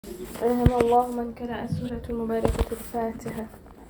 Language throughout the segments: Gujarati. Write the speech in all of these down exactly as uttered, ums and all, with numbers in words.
رحم الله من قرأ سورة المباركة الفاتحة.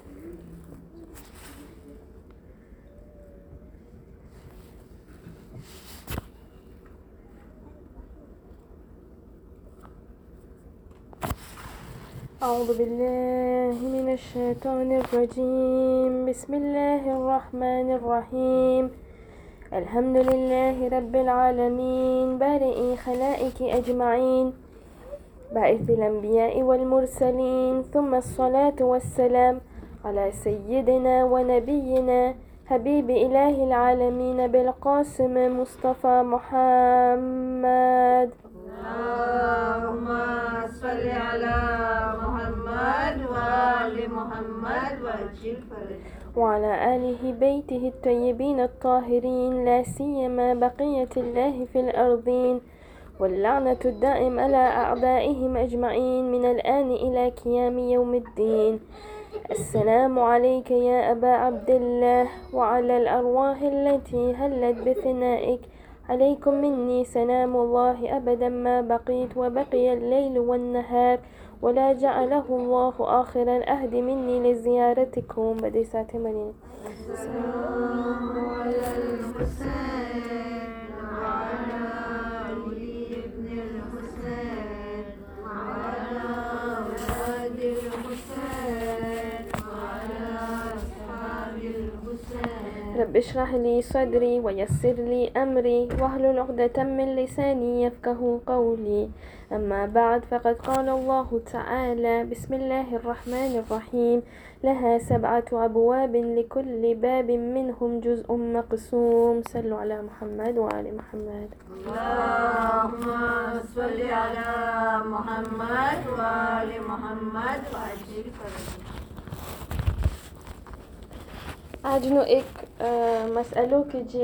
أعوذ بالله من الشيطان الرجيم. بسم الله الرحمن الرحيم. الحمد لله رب العالمين بارئ خلائق أجمعين باعث الأنبياء والمرسلين، ثم الصلاة والسلام على سيدنا ونبينا حبيب إله العالمين بالقاسم مصطفى محمد. اللهم صل على محمد وآل محمد وعجل فرجه وعلى آله بيته الطيبين الطاهرين، لا سيما بقية الله في الأرضين، واللعنة الدائم على أعدائهم أجمعين من الآن إلى قيام يوم الدين. السلام عليك يا أبا عبد الله وعلى الأرواح التي هلت بثنائك. عليكم مني سلام الله أبدا ما بقيت وبقي الليل والنهار، ولا جعله الله آخر الأهد مني لزيارتكم. بدي ساعتي منين. السلام على الحسين وعلى علي بن الحسين وعلى أولاد الحسين وعلى أصحاب الحسين. رب اشرح لي صدري ويسر لي أمري واحلل عقدة من لساني يفقه قولي. أما بعد، فقد قال الله تعالى: بسم الله الرحمن الرحيم. لها سبعة أبواب لكل باب منهم جزء مقسوم. صلوا على محمد وآل محمد. اللهم صل على محمد وآل محمد وعجل فرجه. આજનો એક મસલો કે જે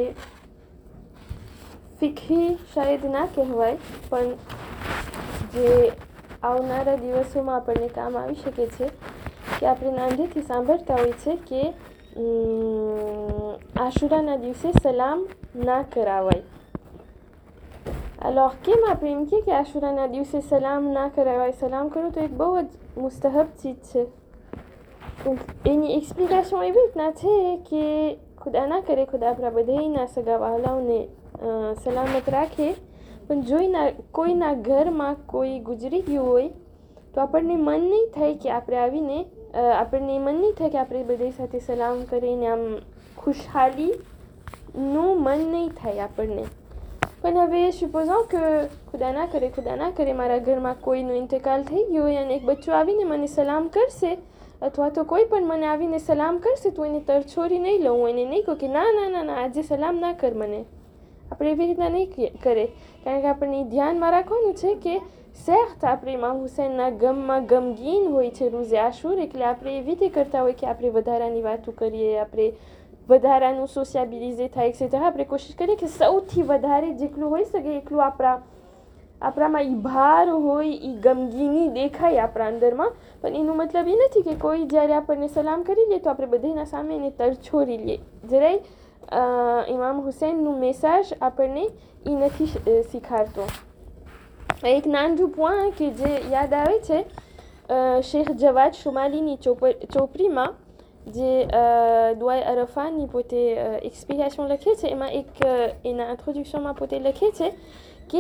ફિક્હી શાયદ ના કહેવાય, પણ જે આવનારા દિવસોમાં આપણને કામ આવી શકે છે, કે આપણે નાનીથી સાંભળતા હોય છે કે આશુરાના દિવસે સલામ ના કરાવાય. alors કેમ આપણે એમ કહીએ કે આશુરાના દિવસે સલામ ના કરાવાય? સલામ કરવું તો એક બહુ જ મુસ્તહબ ચીજ છે. એની એક્સપ્લિકેશન એવી રીતના છે કે ખુદા ના કરે, ખુદા આપણા બધાયના સગા વહાલાઓને સલામત રાખે, પણ જોઈના કોઈના ઘરમાં કોઈ ગુજરી ગયું હોય તો આપણને મન નહીં થાય કે આપણે આવીને આપણને મન નહીં થાય કે આપણે બધા સાથે સલામ કરીને આમ ખુશહાલીનું મન નહીં થાય આપણને. પણ હવે supposons કે ખુદા ના કરે ખુદા ના કરે મારા ઘરમાં કોઈનું ઇન્તકાલ થઈ ગયું હોય અને એક બચ્ચો આવીને મને સલામ કરશે, અથવા તો કોઈ પણ મને આવીને સલામ કરશે, તો એને તરછોડી નહીં લઉં, એને નહીં કહું કે ના ના ના ના આજે સલામ ના કર મને. આપણે એવી રીતના નહીં કરે, કારણ કે આપણને ધ્યાનમાં રાખવાનું છે કે સેર્ટ આપણે ઇમામ હુસૈનના ગમમાં ગમગીન હોય છે રોઝે આશુર, એટલે આપણે એવી રીતે કરતા હોય કે આપણે વધારાની વાતો કરીએ, આપણે વધારાનું સોશિયાબિલિઝે થાય એક્સેટ્રા. આપણે કોશિશ કરીએ કે સૌથી વધારે જેટલું હોઈ શકે એટલું આપણા આપણામાં એ ભાર હોય, એ ગમગીની દેખાય આપણા અંદરમાં. પણ એનો મતલબ એ નથી કે કોઈ જ્યારે આપણને સલામ કરી લે તો આપણે બધાના સામે એને તરછોડી લઈએ. જરાય ઇમામ હુસૈનનું મેસેજ આપણને એ નથી શીખાડતો. એક નાનું પોઈન્ટ કે જે યાદ આવે છે, શેખ જવાદ શુમાલીની ચોપડીમાં જે દુઆએ અરફાની પોતે એક્સપ્લિકેશન લખે છે, એમાં એક એના ઇન્ટ્રોડક્શનમાં પોતે લખે છે કે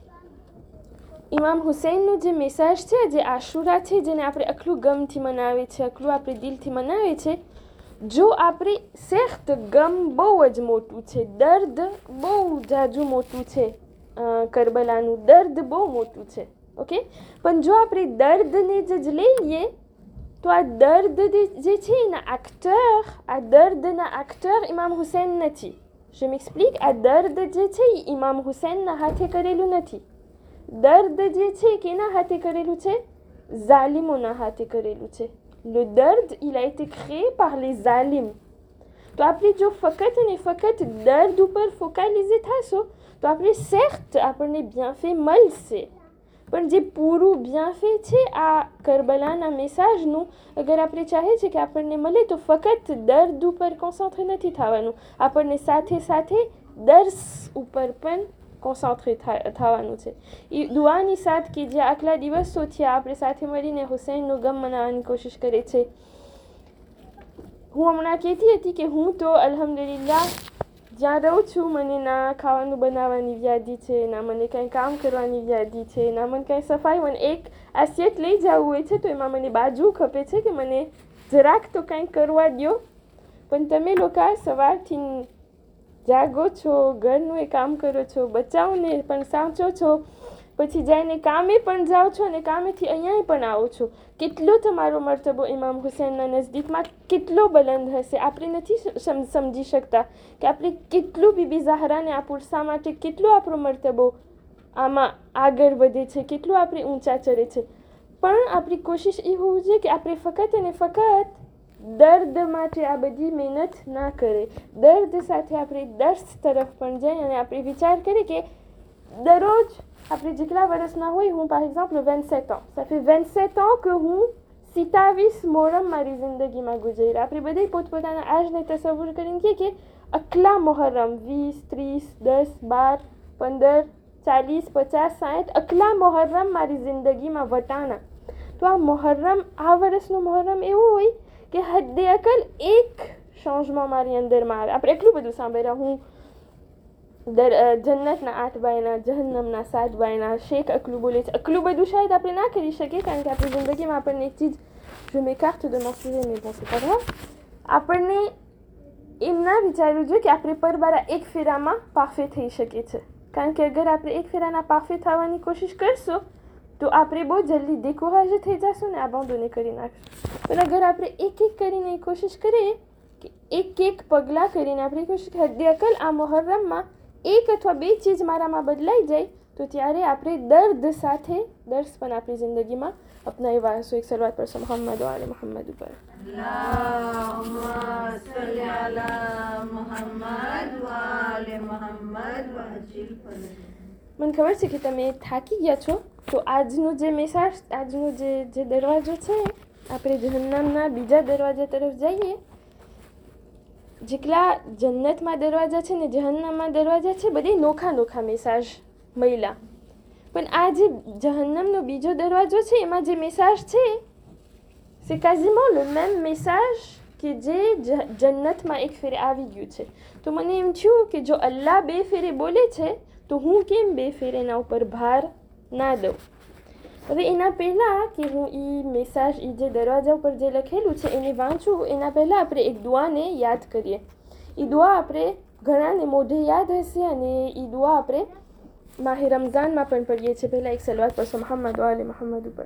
ઇમામ હુસૈનનું જે મેસેજ છે, જે આશુરા છે, જેને આપણે આટલું ગમથી મનાવે છે, આટલું આપણે દિલથી મનાવે છે, જો આપણે સેખ્ત ગમ બહુ જ મોટું છે, દર્દ બહુ જાજુ મોટું છે, કરબલાનું દર્દ બહુ મોટું છે, ઓકે. પણ જો આપણે દર્દને જ લઈ લઈએ તો આ દર્દ જે છે એના એક્ટર, આ દર્દના એક્ટર ઇમામ હુસૈન નથી. je m'explique. આ દર્દ જે છે એ ઇમામ હુસૈનના હાથે કરેલું નથી. દર્દ જે છે કેના હાથે કરેલું છે? ઝાલિમોના હાથે કરેલું છે. le dard il a été créé par les zalim. તો આપણે જો ફક્ત અને ફક્ત દર્દ ઉપર ફોકલાઇઝ થશો તો આપણે સેર્ટ આપણને bienfait મળશે, પણ જે પૂરું bienfait છે આ કરબલાના મેસેજનું, અગર આપણે ચાહે છે કે આપણને મળે તો ફક્ત દર્દ ઉપર કોન્સન્ટ્રે નથી થવાનું, આપણને સાથે સાથે દર્સ ઉપર પણ કોન્સન્ટ્રેટ થવાનું છે. એ દુઆની સાથ કે જે આટલા દિવસોથી આપણે સાથે મળીને હુસૈનનું ગમ મનાવવાની કોશિશ કરે છે. હું હમણાં કહેતી હતી કે હું તો અલ્હમ્દુલિલ્લાહ જ્યાં રહું છું મને ના ખાવાનું બનાવવાની વ્યાધિ છે, ના મને કંઈ કામ કરવાની વ્યાધિ છે, ના મને કંઈ સફાઈ. મને એક આસિયત લઈ જવું હોય છે તો એમાં મને બાજુ ખપે છે કે મને જરાક તો કંઈક કરવા દો. પણ તમે લોકો સવારથી જાગો છો, ઘરનું એ કામ કરો છો, બચ્ચાઓને પણ સાચો છો, પછી જઈને કામે પણ જાઓ છો અને કામેથી અહીંયા પણ આવો છો. કેટલો તમારો મર્તબો ઇમામ હુસૈનના નજદીકમાં કેટલો બલંદ હશે આપણે નથી સમજી શકતા કે આપણે કેટલું બીબી ઝહરાને આ પુરસા માટે કેટલો આપણો મર્તબો આમાં આગળ વધે છે, કેટલું આપણે ઊંચા ચડે છે. પણ આપણી કોશિશ એ હોવી જોઈએ કે આપણે ફક્ત અને ફક્ત દર્દ માટે આ બધી મહેનત ના કરે. દર્દ સાથે આપણે દર્દ તરફ પણ જઈએ અને આપણે વિચાર કરીએ કે દરરોજ આપણે જેટલા વર્ષના હોય, હું par exemple vingt-sept ans, ça fait vingt-sept ans que હું સિત્તાવીસ મોહરમ મારી જિંદગીમાં ગુજર્યા. આપણે બધે પોતપોતાના આજને તસવ્વુર કરીને કહીએ કે અકલા મોહરમ વીસ ત્રીસ દસ બાર પંદર ચાલીસ પચાસ સાઠ અકલા મોહરમ મારી જિંદગીમાં વટાણા. તો આ મોહરમ આ વર્ષનું મોહરમ એવું હોય કે હદ્દે અકલ એક ચેન્જમાં મારી અંદરમાં આવે. આપણે એટલું બધું સાંભળ્યા, હું દર જન્નતના આઠ બાયના, જહન્નમના સાત બાયના, શેખ અકલું બોલે છે. અકલું બધું શાયદ આપણે ના કરી શકીએ કારણ કે આપણી જિંદગીમાં આપણને એક ચીજ જો મેં કાઢ તો મોકલી નહીં પાસે કરવા આપણને એમ ના વિચારવું જોઈએ કે આપણે પરબારા એક ફેરામાં પાફે થઈ શકીએ છીએ. કારણ કે અગર આપણે એક ફેરાના પાફે થવાની કોશિશ કરશો તો આપણે બહુ જલ્દી દેખોહાજ થઈ જશું ને આબાદોને કરી નાખશું. પણ અગર આપણે એક એક કરીને કોશિશ કરીએ કે એક એક પગલાં કરીને આપણે કોશિશ હદ્દે અકલ આ મોહરમમાં એક અથવા બે ચીજ મારામાં બદલાઈ જાય તો ત્યારે આપણે દર્દ સાથે દર્દ પણ આપણી જિંદગીમાં અપનાવી હશું. એક સલવાત પર મોહમ્મદ વાલે મોહમ્મદ ઉપર મને ખબર છે કે તમે થાકી ગયા છો, તો આજનું જે મેસાજ આજનું જે જે દરવાજો છે આપણે જહન્નમના બીજા દરવાજા તરફ જઈએ. જેટલા જન્નતમાં દરવાજા છે ને જહન્નમમાં દરવાજા છે બધે નોખા નોખા મેસાજ મળ્યા. પણ આ જે જહન્નમનો બીજો દરવાજો છે એમાં જે મેસાજ છે c'est quasiment le même message કે જે જન્નતમાં એક ફેરે આવી ગયું છે. તો મને એમ થયું કે જો અલ્લાહ બે ફેરે બોલે છે તો હું કેમ બે ફેરે એના ઉપર ભાર ના દઉં. હવે એના પહેલાં કે હું એ મેસાજ એ જે દરવાજા ઉપર જે લખેલું છે એને વાંચું એના પહેલાં આપણે એક દુઆને યાદ કરીએ. એ દુઆ આપણે ઘણાને મોઢે યાદ હશે અને એ દુઆ આપણે માહે રમઝાનમાં પણ પઢીએ છીએ. પહેલાં એક સલવાત પડશો મોહમ્મદ વાલે મોહમ્મદ ઉપર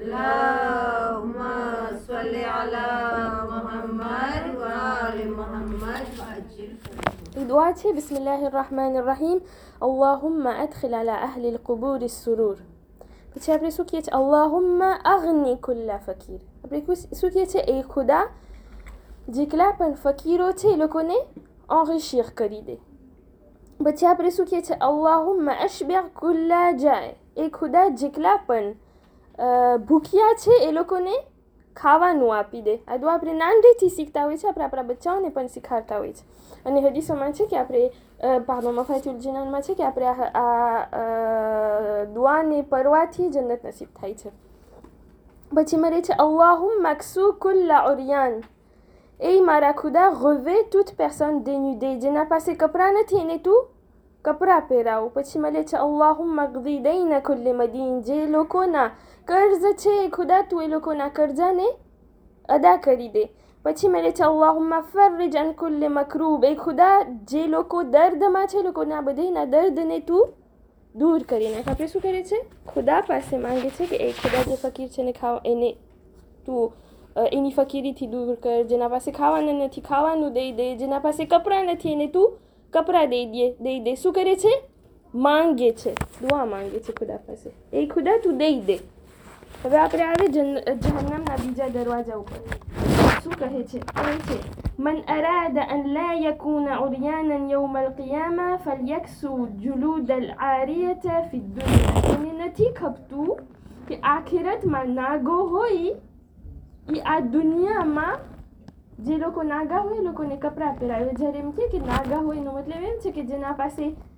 એ દુઆ છે બિસ્મિલ્લાહિર rahmanir rahim અલ્લાહુમ્મા અદખિલ અલા અહલી القبور السرور. પછી આપણે શું કહીએ છીએ અલ્લાહુમ્મા અગ્નિ કુલ્લા ફકીર. આપણે શું કહીએ છીએ એ ખુદા જેટલા પણ ફકીરો છે એ લોકોને enrichir કરી દે. પછી આપણે શું કહીએ છીએ અલ્લાહુમ્મા અશબિર કુલ્લા જાય. એ ખુદા જેટલા પણ ભૂખ્યા છે એ લોકોને ખાવાનું આપી દે. આ દુઆ આપણે નાનડીથી શીખતા હોય છે, આપણે આપણા બચ્ચાઓને પણ શીખવાડતા હોય છે. અને હદીસોમાં છે કે આપણે પામા મફાતુલ જિનાનમાં છે કે આપણે આ દુઆને પરવાથી જન્નત નસીબ થાય છે. પછી મરે છે અલ્લાહુમ્મા અક્સુ કુલ્લા ઉરિયાન. એ મારા ખુદા ગવે toute personne dénudée, જેના પાસે કપડાં નથી એને તું કપડાં પહેરાવો. પછી મળે છે અલ્લાહુમ્મા qdi દૈન કુલ્લી મદીન. જે લોકોના કર્જ છે એ ખુદા તું એ લોકોના કર્જાને અદા કરી દે. પછી મળે છે અલ્લાહુમ્મા ફર્રિજ અન કુલ્લી મકરૂબ. એ ખુદા જે લોકો દર્દમાં છે લોકોના બધાના દર્દને તું દૂર કરી નાખ. આપણે શું કરે છે ખુદા પાસે માંગે છે કે એ ખુદા જે ફકીર છે ને ખાવા એને તું એની ફકીરીથી દૂર કર. જેના પાસે ખાવાનું નથી ખાવાનું દઈ દે. જેના પાસે કપડાં નથી એને તું કપડાં દઈ દે દઈ દે શું કરે છે માંગે છે, દુઆ માંગે છે ખુદા પાસે. એ ખુદા તું દઈ દે. હવે આપણે આવે જહન્નમના બીજા દરવાજા ઉપર શું કહે છે કહે છે من أراد أن لا يكون عريانا يوم القيامة فليكسو جلود العارية في الدنيا. એને નથી ખપતું કે આખિરતમાં નાગો હોય એ આ દુનિયામાં જે લોકો નાગા હોય એ લોકોને કપડાં પહેરાવે. જ્યારે એમ કે નાગા હોય એનો મતલબ એમ છે કે જેના પાસે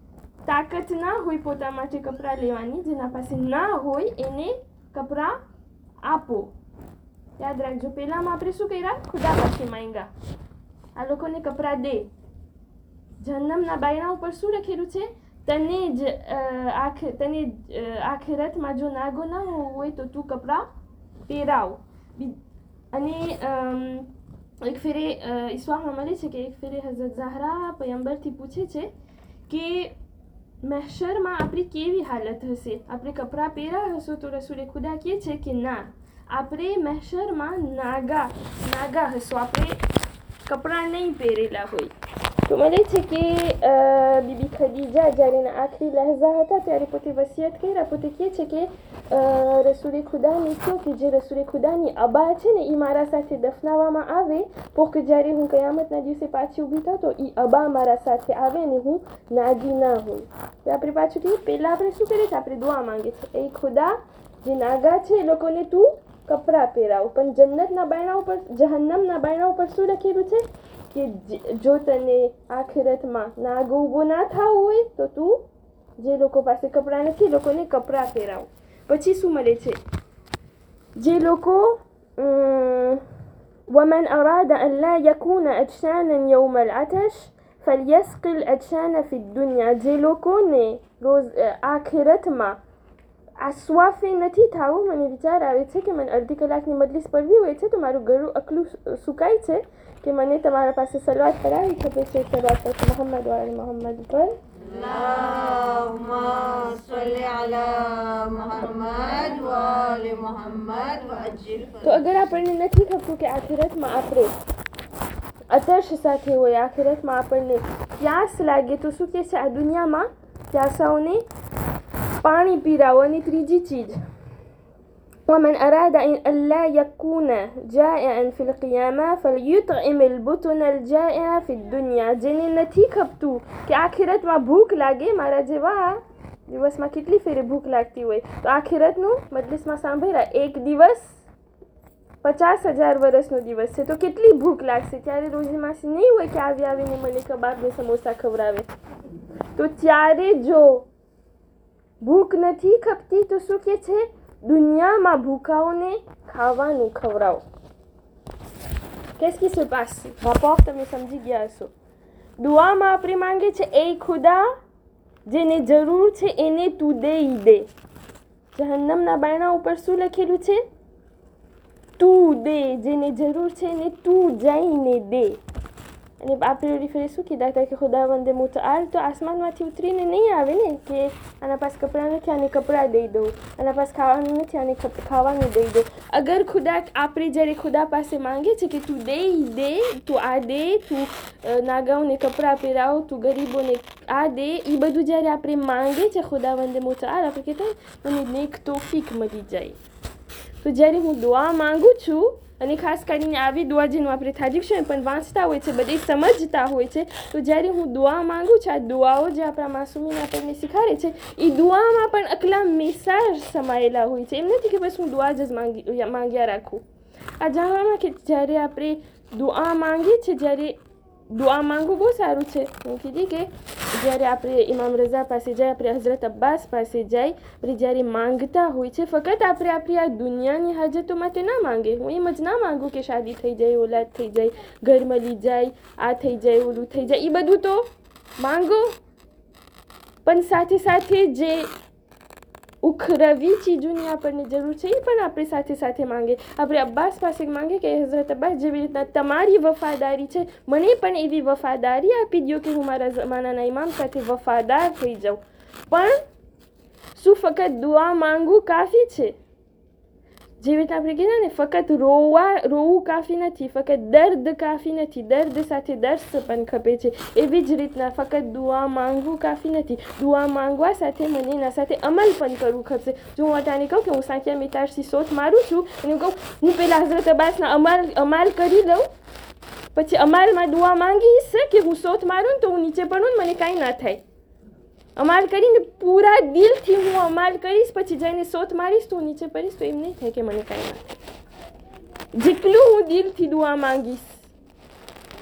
તાકાત ના હોય પોતા માટે કપડાં લેવાની, જેના પાસે ના હોય એને કપડાં આપો. યાદ રાખજો, પહેલામાં આપણે શું કર્યા? ખુદા પાસે માંગ્યા, આ લોકોને કપડાં દે. જહન્નમના બાયણા ઉપર શું લખેલું છે? તને જ આખ તને આખિરતમાં જો નાગો ના હોય તો તું કપડાં પહેરાવ. અને એક ફેરે ઈસ્વાહમાં મળે છે કે એક ફેરે હઝરત ઝહરા પયંબરથી પૂછે છે કે મહેશરમાં આપણી કેવી હાલત હશે? આપણે કપડાં પહેરા હશો તો રસૂલે ખુદા કહે છે કે ના, આપણે મહેશરમાં નાગા નાગા હશો, આપણે કપડાં નહીં પહેરેલા હોય. તો મળે છે કે બીબી ખદીજા જ્યારે એના આખરી લહેજા હતા ત્યારે પોતે વસિયત કર્યા, પોતે કહે છે કે રસૂલે ખુદાની કહો કે જે રસૂલે ખુદાની અબા છે ને એ મારા સાથે દફનાવવામાં આવે, પોખ જ્યારે હું કયામતના દિવસે પાછી ઊભી થાઉં તો એ અબા મારા સાથે આવે ને હું નાગી ના હોય. તો આપણે પાછું કહીએ, પહેલાં આપણે શું કરીએ છીએ? આપણે દુઆ માંગીએ છીએ, એ ખુદા જે નાગા છે એ લોકોને તું કપડાં પહેરાવ. પણ જન્નતના બાયણા ઉપર, જહન્નમના બાયણા ઉપર શું લખેલું છે કે જો તને આખિરતમાં નાગો ઊભો ના થવું હોય તો તું જે લોકો પાસે કપડાં નથી લોકોને કપડાં પહેરાવ. પછી શું મળે છે? જે લોકો ومن أراد أن لا يكون عطشانا يوم العطش فليسقي العطشان في الدنيا. જે લોકોને રોજ આખિરતમાં આસ્વાફે નથી થવું, મને વિચાર આવે છે કે મને અડધી કલાકની મજલિસ પડવી હોય છે તો મારું ગળું અકલું સુકાય છે કે મને તમારા પાસે સલવાત કરાવી ખપે છે. સલવાત પાસે મોહમ્મદ વાળા મોહમ્મદ પર اللهم صل على محمد وآل محمد وعجل فرجهم. તો અગર આપણને નથી ખપતું કે આખિરતમાં આપણે આતશ સાથે હોય, આખિરતમાં આપણને પ્યાસ લાગે તો શું કહે છે? આ દુનિયામાં પ્યાસાઓને પાણી પીરાવો. અને ત્રીજી ચીજ ومن أراد أن لا يكون جائعا في القيامة فليطعم البطن الجائعة في الدنيا. જેને નથી ખપતું કે આખિરતમાં ભૂખ લાગે, મારા જેવા દિવસમાં કેટલી ફેરે ભૂખ લાગતી હોય, તો આખિરતનું મજલિસમાં સાંભળ્યા એક દિવસ પચાસ હજાર વર્ષનો દિવસ છે, તો કેટલી ભૂખ લાગશે. ત્યારે રોજીમાસી નહીં હોય કે આવી આવીને મને કબાબ ને સમોસા ખવડાવે. તો ત્યારે જો ભૂખ નથી ખપતી તો શું કે છે? દુનિયામાં ભૂખાઓને ખાવાનું ખવડાવો. qu'est-ce qui se passe? rapport તમે સમજી ગયા હશો. દુઆમાં આપણે માંગે છે, એ ખુદા જેને જરૂર છે એને તું દે ઈ દે. જહન્નમના બાયણા ઉપર શું લખેલું છે? તું દે, જેને જરૂર છે એને તું જઈને દે. અને આપણે ઓલી ફેરે શું કીધા હતા કે ખુદાવંદે મુતઆલ તો આસમાનમાંથી ઉતરીને નહીં આવે ને કે આના પાસે કપડાં નથી આને કપડાં દઈ દઉં, આના પાસે ખાવાનું નથી આને ખાવાનું દઈ દઉં. અગર ખુદા આપણે જ્યારે ખુદા પાસે માંગે છે કે તું દે દે, તું આ દે, તું નાગાઓને કપડાં પહેરાવ, તું ગરીબોને આ દે, એ બધું જ્યારે આપણે માંગે છે ખુદાવંદે મુતઆલ, આપણે કહેતા મને નેક તોફીક મળી જાય. તો જ્યારે હું દુઆ માંગુ છું, અને ખાસ કરીને આવી દુઆ જેનું આપણે તારીફ પણ વાંચતા હોય છે, બધી સમજતા હોય છે, તો જ્યારે હું દુઆ માંગુ છું, આ દુઆઓ જે આપણા માસૂમીને આપણને શીખાડે છે, એ દુઆમાં પણ અકલા મેસાજ સમાયેલા હોય છે. એમ નથી કે બસ હું દુઆ જ માંગી માંગ્યા રાખું. આ જાણવામાં કે જ્યારે આપણે દુઆ માંગીએ છીએ, જ્યારે દુઆ માંગવું બહુ સારું છે. હું કીધી કે જ્યારે આપણે ઇમામ રઝા પાસે જાય, આપણે હઝરત અબ્બાસ પાસે જાય, આપણે જ્યારે માંગતા હોય છે, ફક્ત આપણે આપણી આ દુનિયાની હાજતો માટે ના માંગે. હું એમ જ ના માંગું કે શાદી થઈ જાય, ઓલાદ થઈ જાય, ઘર મળી જાય, આ થઈ જાય, ઓલું થઈ જાય, એ બધું તો માંગો, પણ સાથે સાથે જે ઉખરવી ચીજોની આપણને જરૂર છે એ પણ આપણે સાથે સાથે માંગે. આપણે અબ્બાસ પાસે માંગે કે હઝરત અબ્બાસ જેવી રીતના તમારી વફાદારી છે, મને પણ એવી વફાદારી આપી દો કે હું મારા જમાનાના ઇમામ સાથે વફાદાર થઈ જાઉં. પણ શું ફક્ત દુઆ માંગવું કાફી છે? જેવી રીતે આપણે કીધા ને, ફક્ત રોવા રોવું કાફી નથી, ફક્ત દર્દ કાફી નથી, દર્દ સાથે દર્દ પણ ખપે છે. એવી જ રીતના ફક્ત દુઆ માંગવું કાફી નથી, દુઆ માંગવા સાથે મને એના સાથે અમલ પણ કરવું ખપશે. જો હું અટાને કહું કે હું સાંકિયા મિતારથી સોથ મારું છું અને હું કહું હું પહેલાં હઝરત અબ્બાસના અમાલ અમાલ કરી લઉં, પછી અમાલમાં દુઆ માંગીશ કે હું સોથ મારું ને તો હું નીચે પડું ને મને કાંઈ ના થાય, અમાલ કરીને પૂરા દિલથી હું અમાલ કરીશ, પછી જઈને સોથ મારીશ તો હું નીચે પડીશ, તો એમ નહીં થાય કે મને કાંઈ ના થાય. જેટલું હું દિલથી દુઆ માંગીશ,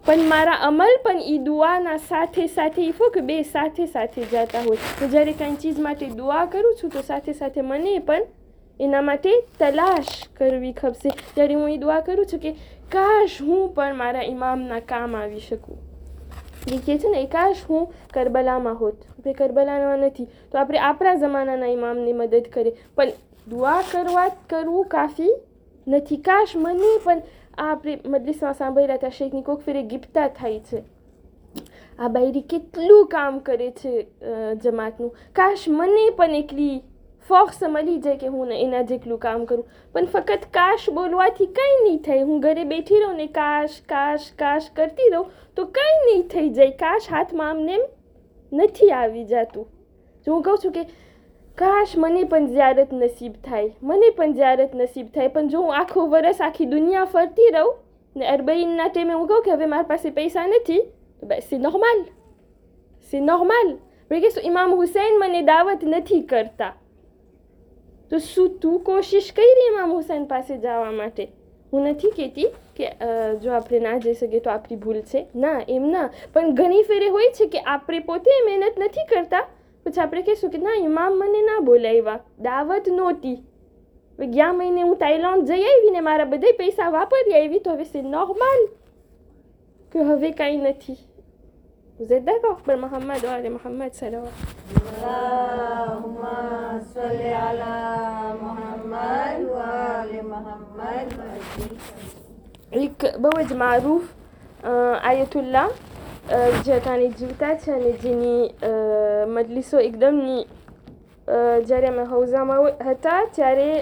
પણ મારા અમલ પણ એ દુઆના સાથે સાથે એ ફો કે બે સાથે સાથે જતા હોય. હું જ્યારે કાંઈ ચીજ માટે દુઆ કરું છું તો સાથે સાથે મને પણ એના માટે તલાશ કરવી ખપશે. જ્યારે હું એ દુઆ કરું છું કે કાશ હું પણ મારા ઇમામના કામ આવી શકું. એ કહે છે ને, કાશ હું કરબલામાં હોત. આપણે કરબલામાં નથી તો આપણે આપણા જમાનાના ઇમામની મદદ કરીએ, પણ દુઆ કરવા કરવું કાફી નથી. કાશ મને પણ આ આપણે મજલિસમાં સાંભળ્યા હતા શેખની કોક ફેરે ગિફ્તા થાય છે. આ બાયરી કેટલું કામ કરે છે જમાતનું. કાશ મને પણ એટલી ફોક્સ મળી જાય કે હું એના જેટલું કામ કરું. પણ ફક્ત કાશ બોલવાથી કંઈ નહીં થાય. હું ઘરે બેઠી રહું ને કાશ કાશ કાશ કરતી રહું તો કંઈ નહીં થઈ જાય. કાશ હાથમાં આમને એમ નથી આવી જતું. જો હું કહું છું કે કાશ મને પણ ઝિયારત નસીબ થાય, મને પણ ઝિયારત નસીબ થાય, પણ જો હું આખું વરસ આખી દુનિયા ફરતી રહું ને અરબઈનના ટાઈમે હું કહું કે હવે મારી પાસે પૈસા નથી, તો બસ c'est normal, c'est normal. પણ કે ઇમામ હુસૈન મને દાવત નથી કરતા તો શું તું કોશિશ કરી ઇમામ હુસૈન પાસે જવા માટે? હું નથી કહેતી કે જો આપણે ના જઈ શકીએ તો આપણી ભૂલ છે, ના એમ ના, પણ ઘણી ફેરે હોય છે કે આપણે પોતે મહેનત નથી કરતા, પછી આપણે કહીશું કે ના ઇમામ મને ના બોલાવ્યા, દાવત નહોતી. ગયા મહિને હું તાઇલેન્ડ જઈ આવી ને મારા બધા પૈસા વાપરી આવી તો હવે c'est normal કે હવે કાંઈ નથી. Vous êtes d'accord? પર મોહમ્મદ વાલે Mohammad સલાવત. Allahumma salli ala Muhammad wa ali Muhammad. એક બહુ જ મારૂફ આયતુલ્લા જે ત્યાંની જીવતા છે અને જેની મજલિસો એકદમની જ્યારે અમે હૌઝામાં હતા ત્યારે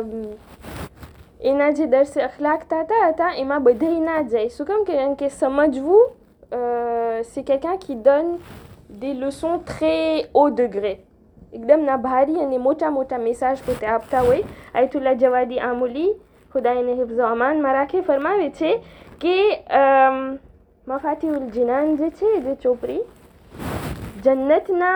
એના જે દર્સે અખલાક થતા હતા એમાં બધાય ના જાય. શું કેમ કે કારણ કે સમજવું c'est quelqu'un qui donne des leçons très haut degré. એકદમ ના ભારી અને મોટા મોટા મેસેજ પોતે આપતા હોય. આયતુલ્લા જવાદી આમુલી ખુદા એને હિફ્ઝ ઓ અમાનમાં રાખે ફરમાવે છે કે મફાતિહુલ જિનાન જે છે જે ચોપડી જન્નતના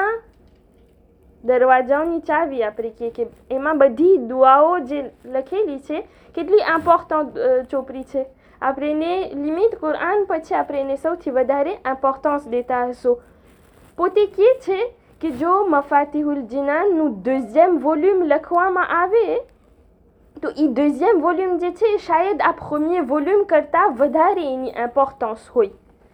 દરવાજાઓની ચાવી આપણે કહીએ કે એમાં બધી દુઆઓ જે લખેલી છે કેટલી ઇમ્પોર્ટન્ટ ચોપડી છે. આપણે એને લિમિટ કુરાન પછી આપણે એને સૌથી વધારે ઇમ્પોર્ટન્સ દેતા હશો. પોતે કહે છે કે જો મફાતિહુલ જિનાનનું દુઝિયમ વોલ્યુમ લખવામાં આવે તો એ દુઝિયમ વોલ્યુમ જે છે શાયદ આ પ્રોમિયર વોલ્યુમ કરતાં વધારે એની ઇમ્પોર્ટન્સ હોય.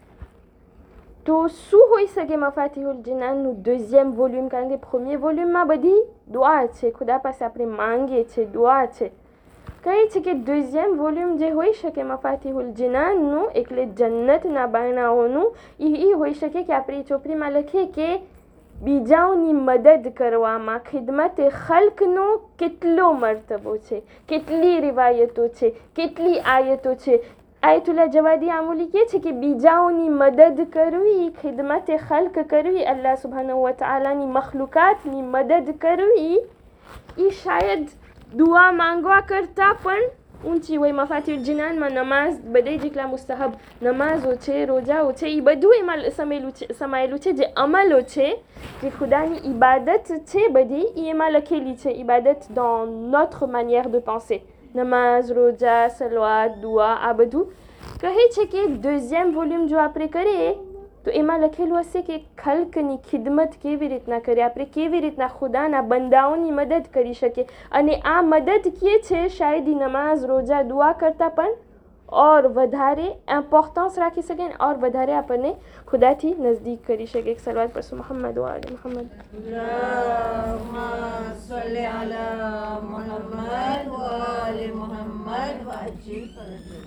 તો શું હોઈ શકે મફાતિહુલ જિનાનનું દુઝિયમ વોલ્યુમ? કારણ કે પ્રોમિયર વોલ્યુમમાં બધી દુઆ છે, ખુદા પાસે આપણે માંગીએ છીએ, દુઆ છે. કહે છે કે દુઝિયમ વોલ્યુમ જે હોઈ શકે મફાતિહુલ જિનાનનું એટલે જન્નતના બારણાઓનું એ હોઈ શકે કે આપણે ચોપડીમાં લખીએ કે બીજાઓની મદદ કરવામાં ખિદમતે ખલ્કનો કેટલો મર્તબો છે, કેટલી રિવાયતો છે, કેટલી આયતો છે. આયતુલ્લા જવાદી આમુલી કહે છે કે બીજાઓની મદદ કરવી, ખિદમતે ખલ્ક કરવી, અલ્લાહ સુબ્હાનહુ વ તઆલાની મખલુકાતની મદદ કરવી એ શાયદ દુઆ માંગવા કરતાં પણ ઊંચી હોય. મફાતિહુલ જિનાનમાં નમાઝ બધે જેટલા મુસ્તહબ નમાઝો છે, રોજાઓ છે, એ બધું એમાં સમેલું છે સમાયેલું છે. જે અમલો છે, જે ખુદાની ઇબાદત છે બધી એ એમાં લખેલી છે. ઇબાદત dans notre manière de penser, નમાઝ, રોજા, સલવાત, દુઆ, આ બધું કહે છે કે દુઝિયમ વોલ્યુમ જો આપણે કરીએ તો એમાં લખેલું હશે કે ખલ્કની ખિદમત કેવી રીતના કરીએ, આપણે કેવી રીતના ખુદાના બંદાઓની મદદ કરી શકીએ. અને આ મદદ કે છે શાયદ નમાઝ, રોજા, દુઆ કરતાં પણ ઓર વધારે ઇમ્પોર્ટન્સ રાખી શકે ને ઓર વધારે આપણને ખુદાથી નજદીક કરી શકે. એક સલવાત પરસો મોહમ્મદ વ આલે Mohammad. Allahumma salli ala Muhammad wa ali Muhammad wa ajil faraj.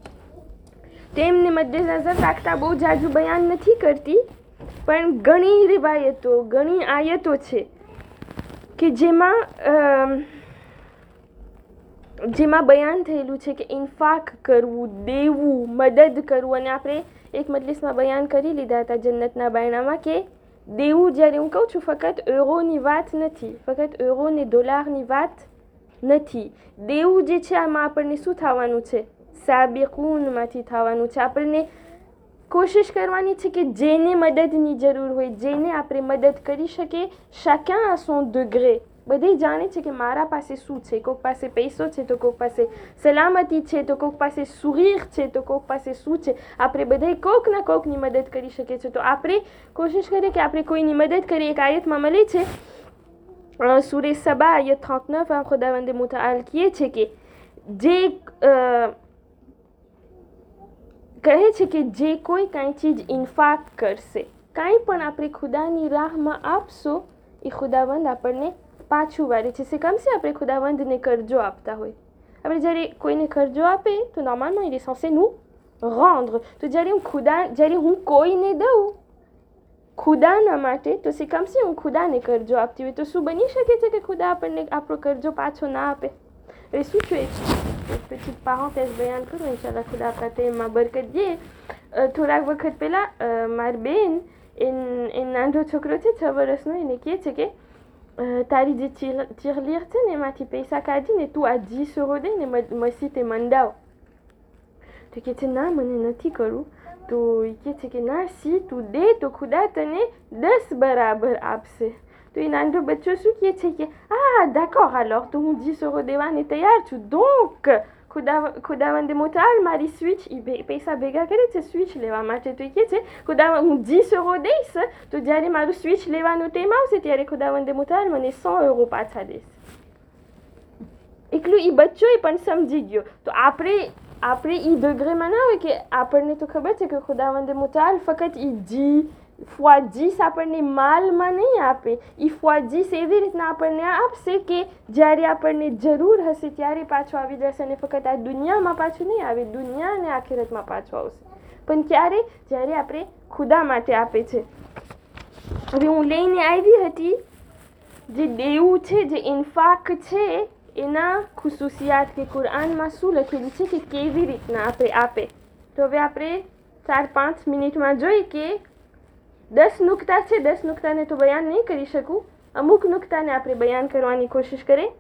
તેમને મદ્દેનજર રાખતા બહુ જાજુ બયાન નથી કરતી, પણ ઘણી રિવાયતો, ઘણી આયતો છે કે જેમાં જેમાં બયાન થયેલું છે કે ઇન્ફાક કરવું, દેવું, મદદ કરવું. અને આપણે એક મજલિસમાં બયાન કરી લીધા હતા જન્નતના બારણામાં કે દેવું જ્યારે હું કહું છું ફક્ત યુરોની વાત નથી, ફક્ત યુરો ને ડોલારની વાત નથી. દેવું જે છે આમાં આપણને શું થવાનું છે? સાબિકૂનમાંથી થવાનું છે. આપણને કોશિશ કરવાની છે કે જેને મદદની જરૂર હોય, જેને આપણે મદદ કરી શકીએ, chacun à son degré, બધે જાણે છે કે મારા પાસે શું છે. કોઈક પાસે પૈસો છે તો કોઈક પાસે સલામતી છે તો કોઈક પાસે સુરીર છે તો કોઈક પાસે શું છે. આપણે બધે કોઈક ના કોઈકની મદદ કરી શકીએ છીએ. તો આપણે કોશિશ કરીએ કે આપણે કોઈની મદદ કરીએ. એક આયતમાં મળે છે સૂરે સબા આયત ત્રેસઠ, ખુદાવંદ મુતઆલ કહે છે કે જે કહે છે કે જે કોઈ કાંઈ ચીજ ઇન્ફાક કરશે, કાંઈ પણ આપણે ખુદાની રાહમાં આપશો એ ખુદાવંદ આપણને પાછું વાળે છે. c'est comme si આપણે ખુદાવંદને કરજો આપતા હોય. આપણે જ્યારે કોઈને કરજો આપે તો નોર્મલમાં il est censé nous rendre. તો જ્યારે હું ખુદા જ્યારે હું કોઈને દઉં ખુદાના માટે તો c'est comme si હું ખુદાને કરજો આપતી હોય. તો શું બની શકે છે કે ખુદા આપણને આપણો કરજો પાછો ના આપે? એ શું છે? એક petite parenthèse બયાન કરું, ઇન્શાલ્લાહ ખુદા આપણા તેમાં બરકત દે. થોડાક વખત પહેલાં મારી બેન એ નાનો છોકરો છે છ વર્ષનો, એને કહે છે કે તારી જે ચીરલીર છે ને એમાંથી પૈસા કાઢીને તું આ dix euros દઈને મસ્જિદે મંડાવ. તો કહે છે ના મને નથી કરવું. તો એ કહે છે કે ના સી તું દે તો ખુદા તને દસ બરાબર આપશે. તો એ નાનો બચ્ચો શું કહે છે કે ah d'accord alors તો હું dix euros દેવાની તૈયાર છું. donc ખુદા ખુદાવંદ મુતઆલ મારી સ્વિચ એ પૈસા ભેગા કરે છે સ્વિચ લેવા માટે. તો એ કહે છે ખુદા હું dix euros દઈશ તો જ્યારે મારું સ્વિચ લેવાનો ટાઈમ આવશે ત્યારે ખુદાવંદ મુતઆલ મને cent euros પાછા દેશે. એટલું એ બચ્ચો એ પણ સમજી ગયો. તો આપણે આપણે એ ડગરેમાં ના હોય કે આપણને તો ખબર છે કે ખુદાવંદ મુતઆલ ફક્ત એ જી fois dix આપણને માલમાં નહીં આપે. એ fois dix એવી રીતના આપણને આપશે કે જ્યારે આપણને જરૂર હશે ત્યારે પાછું આવી જશે. અને ફક્ત આ દુનિયામાં પાછું નહીં આવે, દુનિયા અને આખિરતમાં પાછું આવશે. પણ ક્યારે? જ્યારે આપણે ખુદા માટે આપે છે. હવે હું લઈને આવી હતી જે દેવું છે, જે ઇન્ફાક છે, એના ખુસુસિયાત કે કુરાનમાં શું લખેલું છે કે કેવી રીતના આપણે આપે. તો હવે આપણે ચાર પાંચ મિનિટમાં જોઈ કે દસ નુક્તા છે. દસ નુક્તાને તો બયાન નહીં કરી શકું. અમુક નુક્તાને આપણે બયાન કરવાની કોશિશ કરીએ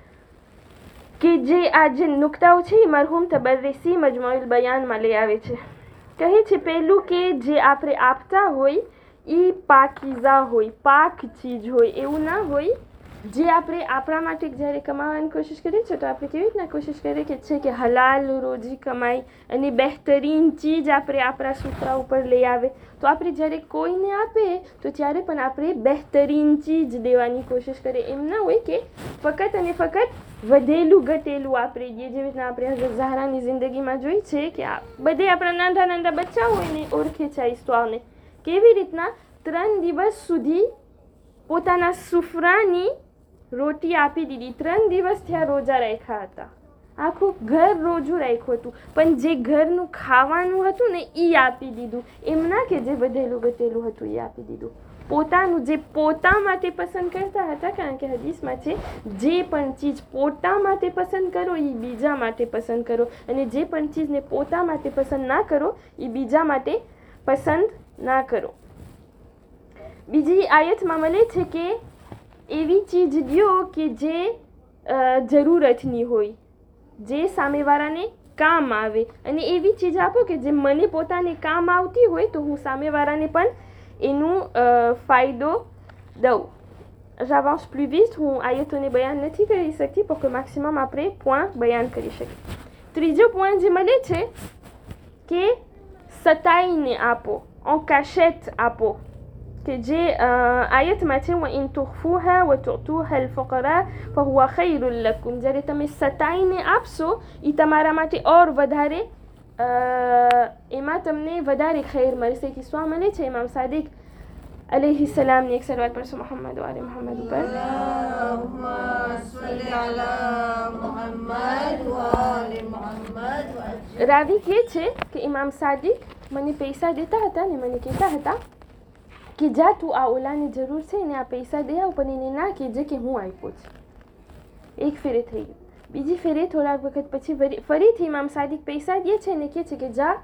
કે જે આ જે નુક્તાઓ છે એ મરહૂમ તબર્રેસી મજમુઉલ બયાનમાં લઈ આવે છે. કહે છે પહેલું કે જે આપણે આપતા હોય એ પાકીઝા હોય, પાક ચીજ હોય. એવું ના હોય જે આપણે આપણા માટે જ્યારે કમાવાની કોશિશ કરીએ છીએ તો આપણે કેવી રીતના કોશિશ કરીએ કે છે કે હલાલ રોજી કમાઈ અને બહેતરીન ચીજ આપણે આપણા સૂતરા ઉપર લઈ આવે. તો આપણે જ્યારે કોઈને આપે તો ત્યારે પણ આપણે બહેતરીન ચીજ દેવાની કોશિશ કરીએ. એમ ના હોય કે ફક્ત અને ફક્ત વધેલું ઘટેલું આપણે દઈએ. જેવી રીતના આપણે હઝરત ઝહરાની જિંદગીમાં જોઈ છે કે આ બધે આપણા નાના નાના બચ્ચા હોય ને ઓળખે છે ઈસ્વાઓને કેવી રીતના ત્રણ દિવસ સુધી પોતાના સુફરાની રોટી આપી દીધી. ત્રણ દિવસ ત્યાં રોજા રાખ્યા હતા. આખું ઘર રોજું રાખ્યું હતું, પણ જે ઘરનું ખાવાનું હતું ને એ આપી દીધું. એમ ના કે જે બધેલું ગતેલું હતું એ આપી દીધું. પોતાનું જે પોતા માટે પસંદ કરતા હતા, કારણ કે હદીસમાં છે જે પણ ચીજ પોતા માટે પસંદ કરો એ બીજા માટે પસંદ કરો, અને જે પણ ચીજને પોતા માટે પસંદ ના કરો એ બીજા માટે પસંદ ના કરો. બીજી આયતમાં મળે છે કે એવી ચીજ દ્યો કે જે જરૂરતની હોય, જે સામેવાળાને કામ આવે, અને એવી ચીજ આપો કે જે મને પોતાને કામ આવતી હોય તો હું સામેવાળાને પણ એનું ફાયદો દઉં. j'avance plus vite, હું આયતોને બયાન નથી કરી શકતી pour que maximum આપણે પોઈન્ટ બયાન કરી શકીએ. ત્રીજો પોઈન્ટ જે મળે છે કે સતાઈને આપો, en cachette આપો, કે જે આયતમાં છે وَإِن تُخْفُوهَا وَتُؤْتُوهَا الْفُقَرَاءَ فَهُوَ خَيْرٌ لَكُمْ. જ્યારે તમે સતાઈને આપશો એ તમારા માટે ઓર વધારે એમાં તમને વધારે ખૈર મળશે. કિસ્સા મળે છે ઇમામ સાદિક અલૈહિ સલામની એક સલવાત પરસો મોહમ્મદ વાલે મોહમ્મદ ઉપર. અલ્લાહુમ્મા સલ્લી અલા મુહમ્મદ વાલે મુહમ્મદ. રાવી કહે છે કે ઇમામ સાદિક મને પૈસા દેતા હતા ને મને કહેતા હતા કે જા તું આ ઓલાની જરૂર છે ને આ પૈસા દે આવ, પણ એને ના કહેજે કે હું આપ્યો છે. એક ફેરે થઈ ગયું. બીજી ફેરે થોડાક વખત પછી ફરીથી ઇમામ સાદિક પૈસા દે છે ને કહે છે કે જા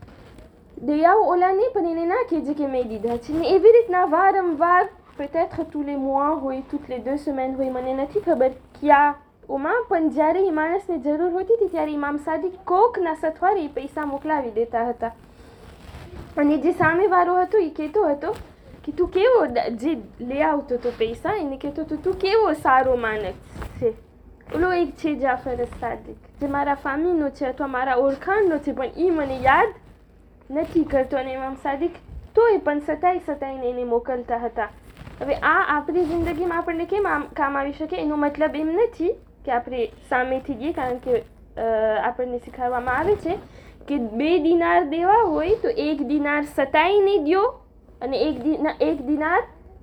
દે આવ ઓલાને, પણ એને ના કહેજે કે મેં દીધા છે. ને એવી રીતના વારંવાર peut-être tous les mois હોય, toutes les deux semaines હોય, મને નથી ખબર ક્યાં ઓમાં, પણ જ્યારે એ માણસને જરૂર હોતી હતી ત્યારે ઇમામ સાદિક કોકના સથવારે પૈસા મોકલાવી દેતા હતા. અને જે સામેવાળો હતો એ કહેતો હતો કે તું કેવો જે લઈ આવતો હતો પૈસા એને કહેતો હતો તું કેવો સારો માણસ છે. ઓલો એક છે જાફર સાદિક જે મારા ફામીનો છે અથવા મારા ઓળખાણનો છે પણ એ મને યાદ નથી કરતો અને ઇમામ સાદિક તોય પણ સતાઈ સતાઈને એને મોકલતા હતા. હવે આ આપણી જિંદગીમાં આપણને કેમ આમ કામ આવી શકે એનો મતલબ એમ નથી કે આપણે સામેથી જઈએ, કારણ કે આપણને શીખવાડવામાં આવે છે કે બે દિનાર દેવા હોય તો એક દિનાર સતાઈને દ્યો અને એક દિના એક દિનાર